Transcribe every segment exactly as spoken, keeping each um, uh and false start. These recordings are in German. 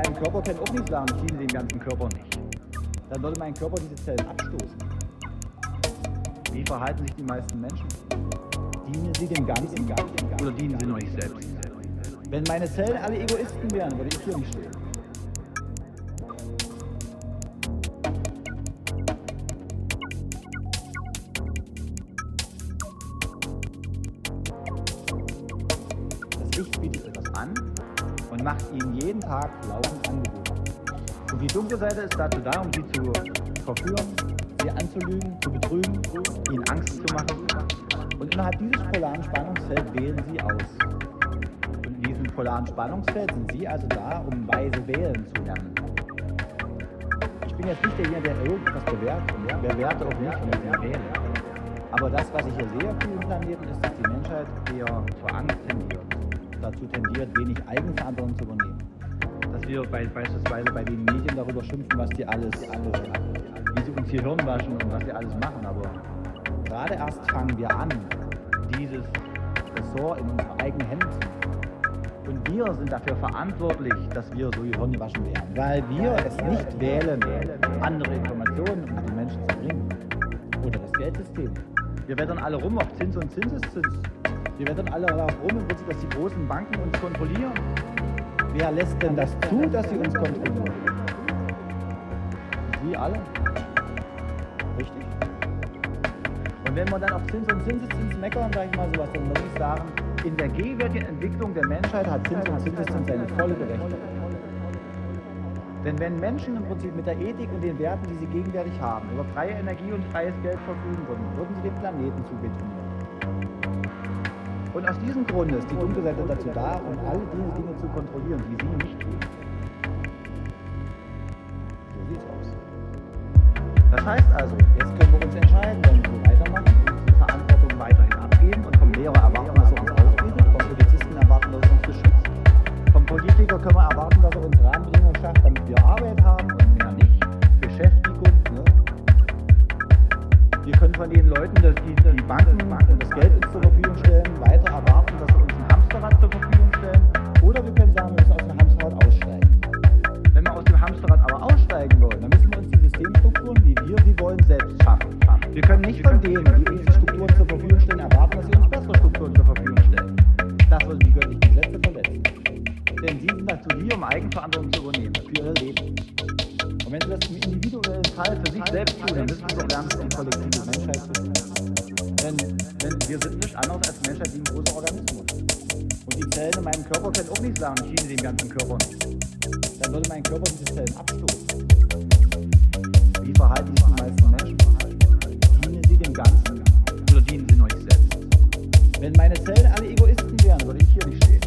meinen Körper kennen, auch nicht sagen, ich diene dem ganzen Körper nicht. Dann würde mein Körper diese Zellen abstoßen. Wie verhalten sich die meisten Menschen? Dienen sie dem Ganzen oder dienen sie nur sich selbst? Wenn meine Zellen alle Egoisten wären, würde ich hier nicht stehen. Das Licht bietet etwas an und macht ihnen jeden Tag laufend Angebote. Und die dunkle Seite ist dazu da, um sie zu verführen, sie anzulügen, zu betrügen, ihnen Angst zu machen. Und innerhalb dieses polaren Spannungsfelds wählen sie aus. Und in diesem polaren Spannungsfeld sind sie also da, um weise wählen zu lernen. Ich bin jetzt nicht derjenige, der irgendwas bewertet, ja? Bewerte auch nicht, wenn ich wähle. Aber das, was ich hier sehe auf diesem Planeten, ist, dass die Menschheit eher zur Angst tendiert. Dazu tendiert, wenig Eigenverantwortung zu übernehmen. Dass wir bei, beispielsweise bei den Medien darüber schimpfen, was die alles, alles, wie sie uns hier Hirn waschen und was sie alles machen. Aber gerade erst fangen wir an, dieses Ressort in unsere eigenen Hände zu nehmen. Und wir sind dafür verantwortlich, dass wir so Hirn gewaschen werden. Weil wir es nicht wählen, andere Informationen um die Menschen zu bringen. Oder das Geldsystem. Wir wettern alle rum auf Zins und Zinseszins. Wir wettern alle darauf rum, im Prinzip, dass die großen Banken uns kontrollieren. Wer lässt denn das zu, dass sie uns kontrollieren? Sie alle. Richtig? Und wenn wir dann auf Zins und Zinseszins meckern, sage ich mal sowas, dann muss ich sagen, in der gegenwärtigen Entwicklung der Menschheit hat Zins und Zinseszins seine volle Berechtigung. Denn wenn Menschen im Prinzip mit der Ethik und den Werten, die sie gegenwärtig haben, über freie Energie und freies Geld verfügen würden, würden sie den Planeten zubetonieren. Und aus diesem Grund ist die dunkle Seite dazu da, um alle diese Dinge zu kontrollieren, die sie nicht tun. So sieht's aus. Das heißt also, jetzt können wir uns entscheiden, wenn wir so weitermachen, und die Verantwortung weiterhin abgeben und vom Lehrer erwarten, dass er uns ausbildet, vom Polizisten erwarten, dass er uns beschützt. Vom Politiker können wir erwarten, dass er uns Rahmenbedingungen schafft, damit wir Arbeit haben und mehr nicht. Beschäftigung. Ne? Wir können von den Leuten, dass die, die Banken und das Geld uns zur Verfügung stellen, weiter erwarten, dass sie uns ein Hamsterrad zur Verfügung stellen. Oder wir können sagen, wir müssen aus dem Hamsterrad aussteigen. Wenn wir aus dem Hamsterrad aber aussteigen wollen, dann müssen wir uns die Systemstrukturen, wie wir sie wollen, selbst schaffen. Wir können nicht von denen, die uns die Strukturen zur Verfügung stellen, erwarten, dass sie uns bessere Strukturen zur Verfügung stellen. Das würden die göttlichen Gesetze verletzen. Denn sie sind dazu hier, um Eigenverantwortung zu übernehmen für ihr Leben. Und wenn sie das im individuellen Fall für sich selbst tun, dann müssen sie doch lernen, die kollektive Menschheit zu tun. Denn, denn wir sind nichts anderes als Menschheit wie ein großer Organismus. Und die Zellen in meinem Körper können auch nicht sagen, ich diene dem ganzen Körper nicht. Dann würde mein Körper diese Zellen abstoßen. Wie verhalten sich die meisten Menschen? Dienen sie dem Ganzen oder dienen sie nur sich selbst? Wenn meine Zellen alle Egoisten wären, würde ich hier nicht stehen.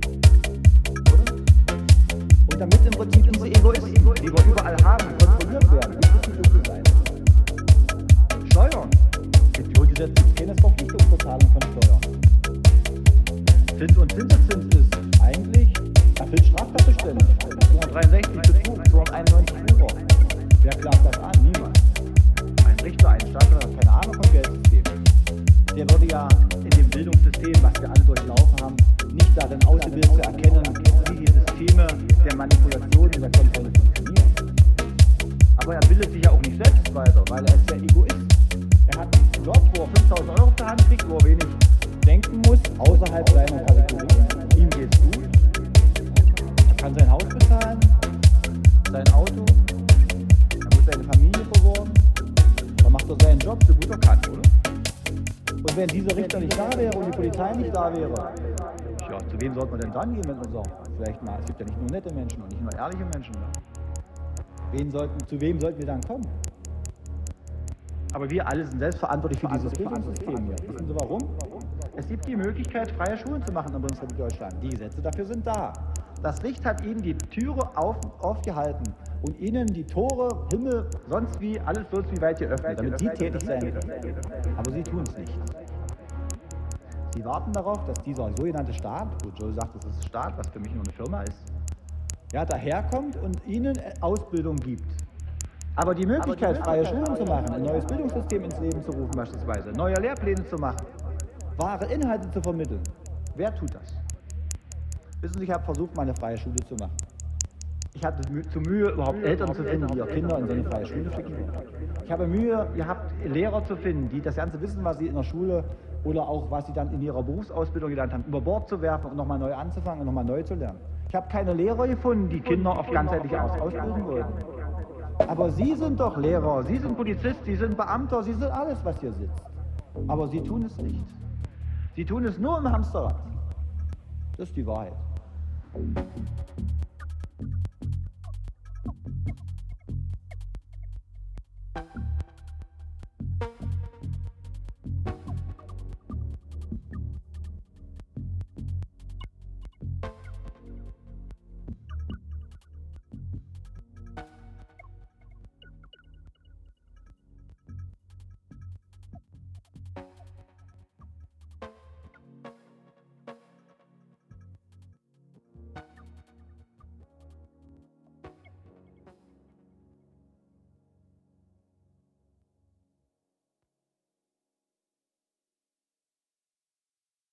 Und damit im Prinzip diese Egoisten, die wir überall haben, kontrolliert werden, das ist die dunkle Seite. Steuern. Es gibt grundsätzlich keine Verpflichtung zur Zahlung von Steuern. Zins und Zinseszins ist eigentlich erfüllt Straftatbestände. zweihundertdreiundsechzig Betrug, zweihunderteinundneunzig Flucher. Wer klagt das an? Niemand. Ein Richter, ein Staatler hat keine Ahnung vom Geldsystem. Der würde ja in dem Bildungssystem, was wir alle durchlaufen haben, nicht darin ausgebildet zu erkennen, wie die Systeme der Manipulation und der Kontrolle funktionieren. Aber er bildet sich ja auch nicht selbst weiter, weil er ist ja Egoist. Er hat einen Job, wo er fünftausend Euro auf der Hand kriegt, wo er wenig denken muss, außerhalb seiner Kategorie. Ihm geht's gut. Er kann sein Haus bezahlen, sein Auto, er muss seine Familie versorgen. Dann macht er seinen Job so gut er kann, oder? Und wenn dieser Richter nicht da wäre und die Polizei nicht da wäre, ja, zu wem sollte man denn dann gehen, wenn man sagt, vielleicht mal, es gibt ja nicht nur nette Menschen und nicht nur ehrliche Menschen. Ne? Wen sollten, zu wem sollten wir dann kommen? Aber wir alle sind selbstverantwortlich für dieses Bildungssystem hier. Wissen Sie warum? Es gibt die Möglichkeit, freie Schulen zu machen in der Bundesrepublik Deutschland. Die Gesetze dafür sind da. Das Licht hat ihnen die Türe auf, aufgehalten und ihnen die Tore, Himmel, sonst wie, alles sonst wie weit geöffnet, damit sie tätig sein können. Aber sie tun es nicht. Sie warten darauf, dass dieser sogenannte Staat, wo Joe sagt, das ist Staat, was für mich nur eine Firma ist, ja, daherkommt und ihnen Ausbildung gibt. Aber die Möglichkeit, freie Schulen zu machen, ein neues Bildungssystem ins Leben zu rufen beispielsweise, neue Lehrpläne zu machen, wahre Inhalte zu vermitteln, wer tut das? Wissen Sie, ich habe versucht, mal eine freie Schule zu machen. Ich hatte mü- zu Mühe, überhaupt Eltern zu finden, die ihre Kinder in so eine freie Schule schicken wollen. Ich habe Mühe gehabt, Lehrer zu finden, die das Ganze wissen, was sie in der Schule oder auch was sie dann in ihrer Berufsausbildung gelernt haben, über Bord zu werfen und nochmal neu anzufangen und nochmal neu zu lernen. Ich habe keine Lehrer gefunden, die Kinder auf ganzheitliche Art ausbilden wollten. Aber Sie sind doch Lehrer, Sie sind Polizist, Sie sind Beamter, Sie sind alles, was hier sitzt. Aber Sie tun es nicht. Sie tun es nur im Hamsterrad. Das ist die Wahrheit.